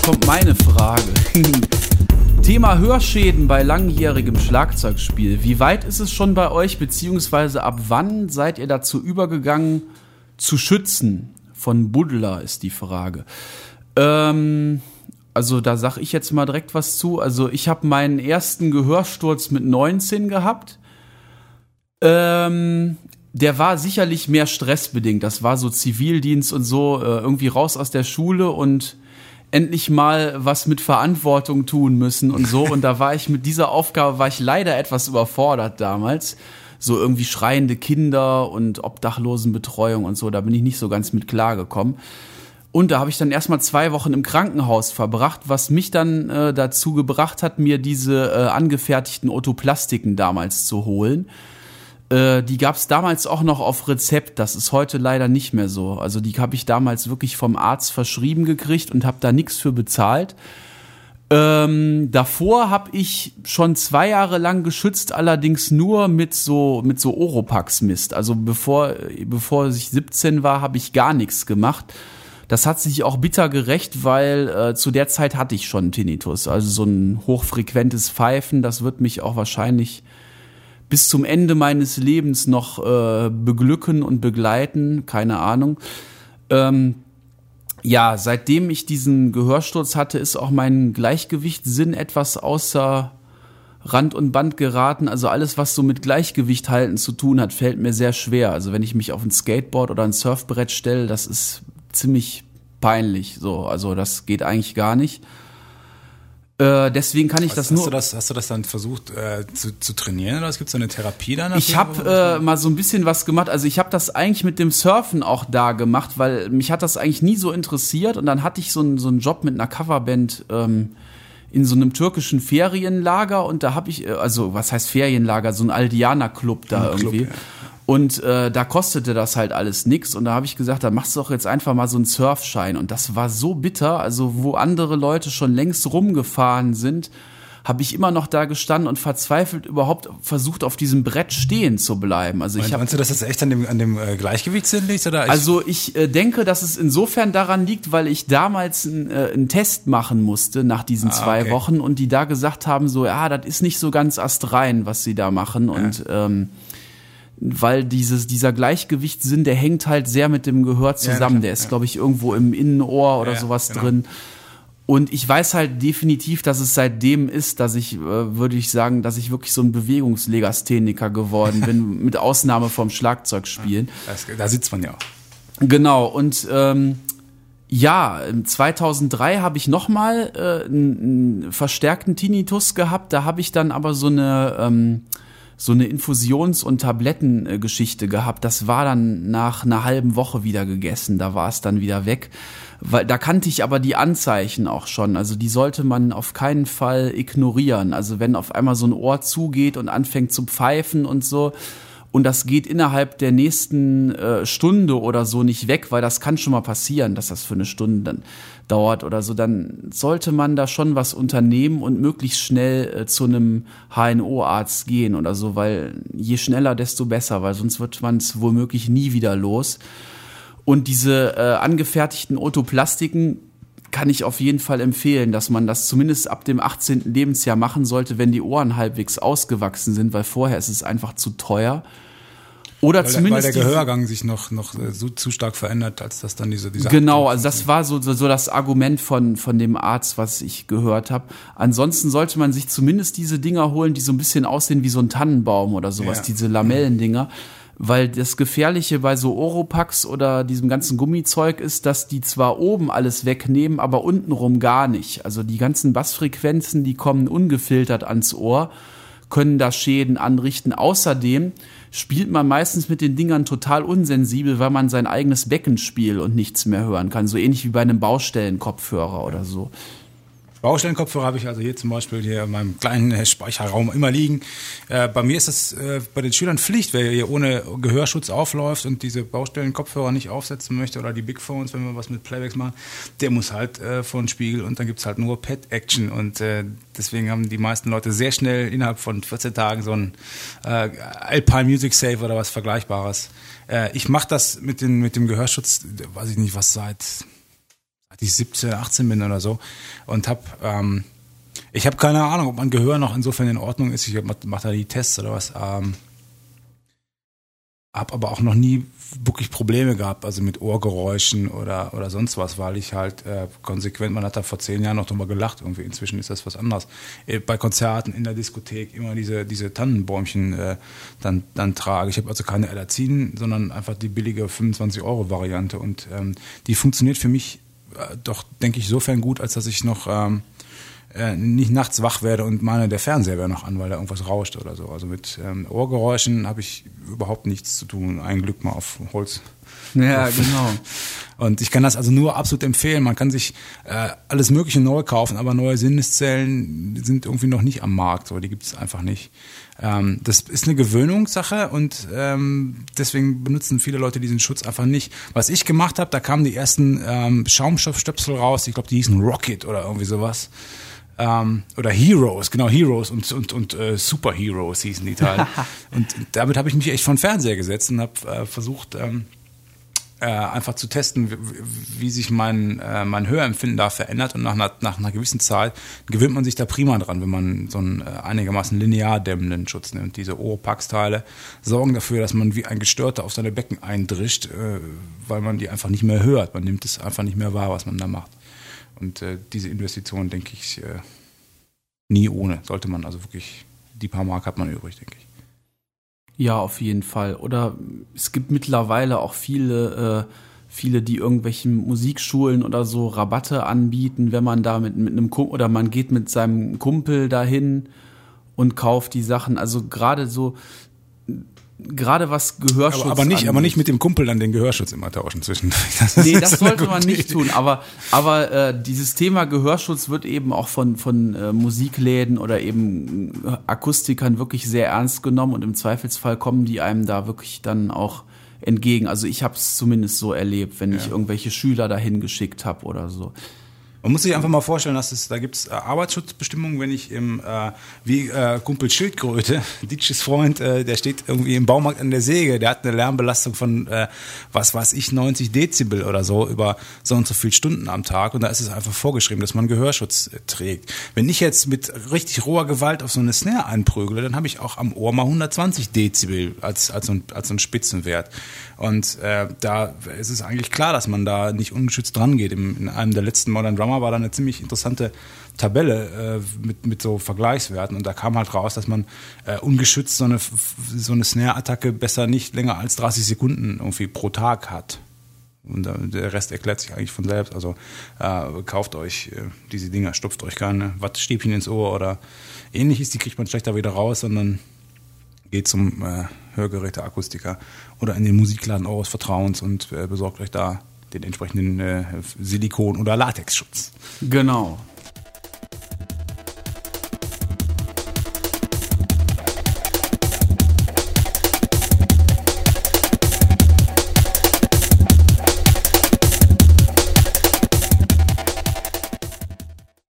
kommt meine Frage. Thema Hörschäden bei langjährigem Schlagzeugspiel. Wie weit ist es schon bei euch, beziehungsweise ab wann seid ihr dazu übergegangen, zu schützen? Von Buddler ist die Frage. Also da sag ich jetzt mal direkt was zu. Also ich habe meinen ersten Gehörsturz mit 19 gehabt. Der war sicherlich mehr stressbedingt. Das war so Zivildienst und so, irgendwie raus aus der Schule und endlich mal was mit Verantwortung tun müssen und so. Und da war ich mit dieser Aufgabe, war ich leider etwas überfordert damals. So irgendwie schreiende Kinder und Obdachlosenbetreuung und so, da bin ich nicht so ganz mit klargekommen. Und da habe ich dann erstmal 2 Wochen im Krankenhaus verbracht, was mich dann dazu gebracht hat, mir diese angefertigten Otoplastiken damals zu holen. Die gab's damals auch noch auf Rezept, das ist heute leider nicht mehr so. Also die habe ich damals wirklich vom Arzt verschrieben gekriegt und habe da nichts für bezahlt. Davor habe ich schon 2 Jahre lang geschützt, allerdings nur mit so Oropax-Mist. Also bevor ich 17 war, habe ich gar nichts gemacht. Das hat sich auch bitter gerecht, weil zu der Zeit hatte ich schon Tinnitus. Also so ein hochfrequentes Pfeifen, das wird mich auch wahrscheinlich bis zum Ende meines Lebens noch beglücken und begleiten, keine Ahnung. Ja, seitdem ich diesen Gehörsturz hatte, ist auch mein Gleichgewichtssinn etwas außer Rand und Band geraten. Also alles, was so mit Gleichgewicht halten zu tun hat, fällt mir sehr schwer. Also wenn ich mich auf ein Skateboard oder ein Surfbrett stelle, das ist ziemlich peinlich. So, also das geht eigentlich gar nicht. Deswegen kann ich das nur... Hast du das dann versucht zu trainieren oder es gibt so eine Therapie dann? Ich habe mal so ein bisschen was gemacht. Also ich habe das eigentlich mit dem Surfen auch da gemacht, weil mich hat das eigentlich nie so interessiert. Und dann hatte ich so einen Job mit einer Coverband in so einem türkischen Ferienlager. Und da habe ich, also was heißt Ferienlager, so ein Aldianer-Club da irgendwie. Club, ja. Und da kostete das halt alles nix. Und da habe ich gesagt, da machst du doch jetzt einfach mal so einen Surfschein. Und das war so bitter. Also wo andere Leute schon längst rumgefahren sind, habe ich immer noch da gestanden und verzweifelt überhaupt versucht, auf diesem Brett stehen zu bleiben. Also meinst du, dass das echt an dem Gleichgewichtssinn liegt? Oder ich denke, dass es insofern daran liegt, weil ich damals einen Test machen musste nach diesen 2 Wochen und die da gesagt haben, so, ja, das ist nicht so ganz astrein, was sie da machen. Und weil dieser Gleichgewichtssinn, der hängt halt sehr mit dem Gehör zusammen. Ja, der ist, glaube ich, irgendwo im Innenohr oder sowas drin. Und ich weiß halt definitiv, dass es seitdem ist, dass ich, würde ich sagen, dass ich wirklich so ein Bewegungslegastheniker geworden bin, mit Ausnahme vom Schlagzeugspielen. Da sitzt man ja auch. Genau, und 2003 habe ich nochmal einen verstärkten Tinnitus gehabt. Da habe ich dann aber so eine Infusions- und Tablettengeschichte gehabt. Das war dann nach einer halben Woche wieder gegessen. Da war es dann wieder weg. Weil da kannte ich aber die Anzeichen auch schon. Also die sollte man auf keinen Fall ignorieren. Also wenn auf einmal so ein Ohr zugeht und anfängt zu pfeifen und so, und das geht innerhalb der nächsten Stunde oder so nicht weg, weil das kann schon mal passieren, dass das für eine Stunde dann dauert oder so, dann sollte man da schon was unternehmen und möglichst schnell zu einem HNO-Arzt gehen oder so, weil je schneller, desto besser, weil sonst wird man es womöglich nie wieder los. Und diese angefertigten Otoplastiken kann ich auf jeden Fall empfehlen, dass man das zumindest ab dem 18. Lebensjahr machen sollte, wenn die Ohren halbwegs ausgewachsen sind, weil vorher ist es einfach zu teuer. Oder zumindest weil der Gehörgang sich noch so zu stark verändert, als dass dann diese genau, also das war so das Argument von dem Arzt, was ich gehört habe. Ansonsten sollte man sich zumindest diese Dinger holen, die so ein bisschen aussehen wie so ein Tannenbaum oder sowas, diese Lamellendinger. Weil das Gefährliche bei so Oropax oder diesem ganzen Gummizeug ist, dass die zwar oben alles wegnehmen, aber untenrum gar nicht. Also die ganzen Bassfrequenzen, die kommen ungefiltert ans Ohr, können da Schäden anrichten. Außerdem spielt man meistens mit den Dingern total unsensibel, weil man sein eigenes Becken spielt und nichts mehr hören kann. So ähnlich wie bei einem Baustellenkopfhörer oder so. Baustellenkopfhörer habe ich also hier zum Beispiel hier in meinem kleinen Speicherraum immer liegen. Bei mir ist das bei den Schülern Pflicht, wer hier ohne Gehörschutz aufläuft und diese Baustellenkopfhörer nicht aufsetzen möchte oder die Big Phones, wenn wir was mit Playbacks machen, der muss halt vor den Spiegel und dann gibt's halt nur Pet-Action und deswegen haben die meisten Leute sehr schnell innerhalb von 14 Tagen so ein Alpine Music Safe oder was Vergleichbares. Ich mache das mit dem Gehörschutz, weiß ich nicht was, seit als ich 17, 18 bin oder so und ich habe keine Ahnung, ob mein Gehör noch insofern in Ordnung ist. Ich mache da die Tests oder was. Habe aber auch noch nie wirklich Probleme gehabt, also mit Ohrgeräuschen oder sonst was, weil ich halt konsequent, man hat da vor 10 Jahren noch drüber gelacht, irgendwie inzwischen ist das was anderes. Bei Konzerten, in der Diskothek immer diese Tannenbäumchen dann trage. Ich habe also keine Elazin, sondern einfach die billige 25-Euro-Variante und die funktioniert für mich doch, denke ich, insofern gut, als dass ich noch nicht nachts wach werde und meine, der Fernseher wäre noch an, weil da irgendwas rauscht oder so. Also mit Ohrgeräuschen habe ich überhaupt nichts zu tun. Ein Glück mal auf Holz. Ja, genau. Und ich kann das also nur absolut empfehlen. Man kann sich alles Mögliche neu kaufen, aber neue Sinneszellen sind irgendwie noch nicht am Markt. So, die gibt es einfach nicht. Das ist eine Gewöhnungssache und deswegen benutzen viele Leute diesen Schutz einfach nicht. Was ich gemacht habe, da kamen die ersten Schaumstoffstöpsel raus. Ich glaube, die hießen Rocket oder irgendwie sowas. Oder Heroes, genau, Heroes und Super Heroes hießen die Teile. Und damit habe ich mich echt vor den Fernseher gesetzt und habe versucht, einfach zu testen, wie sich mein Hörempfinden da verändert. Und nach einer gewissen Zeit gewöhnt man sich da prima dran, wenn man so einen einigermaßen linear dämmenden Schutz nimmt. Diese Oropax-Teile sorgen dafür, dass man wie ein Gestörter auf seine Becken eindrischt, weil man die einfach nicht mehr hört. Man nimmt es einfach nicht mehr wahr, was man da macht. Und diese Investition, denke ich, nie ohne. Sollte man also wirklich, die paar Mark hat man übrig, denke ich. Ja, auf jeden Fall. Oder es gibt mittlerweile auch viele, die irgendwelchen Musikschulen oder so Rabatte anbieten, wenn man da mit einem Kumpel oder man geht mit seinem Kumpel dahin und kauft die Sachen. Also gerade was Gehörschutz aber nicht mit dem Kumpel dann den Gehörschutz immer tauschen zwischendurch. Das sollte man nicht tun. Aber dieses Thema Gehörschutz wird eben auch von Musikläden oder eben Akustikern wirklich sehr ernst genommen und im Zweifelsfall kommen die einem da wirklich dann auch entgegen. Also ich habe es zumindest so erlebt, wenn ich irgendwelche Schüler dahin geschickt habe oder so. Man muss sich einfach mal vorstellen, da gibt es Arbeitsschutzbestimmungen, wenn ich wie Kumpel Schildkröte, Ditsches Freund, der steht irgendwie im Baumarkt an der Säge, der hat eine Lärmbelastung von, 90 Dezibel oder so über so und so viele Stunden am Tag und da ist es einfach vorgeschrieben, dass man Gehörschutz trägt. Wenn ich jetzt mit richtig roher Gewalt auf so eine Snare einprügle, dann habe ich auch am Ohr mal 120 Dezibel als so ein Spitzenwert. Und da ist es eigentlich klar, dass man da nicht ungeschützt dran geht. In einem der letzten Modern Drummer war da eine ziemlich interessante Tabelle mit so Vergleichswerten und da kam halt raus, dass man ungeschützt so eine Snare-Attacke besser nicht länger als 30 Sekunden irgendwie pro Tag hat. Und der Rest erklärt sich eigentlich von selbst. Also kauft euch diese Dinger, stopft euch keine Wattstäbchen ins Ohr oder ähnliches, die kriegt man schlechter wieder raus, sondern geht zum Hörgeräteakustiker oder in den Musikladen eures Vertrauens und besorgt euch da den entsprechenden Silikon- oder Latexschutz. Genau.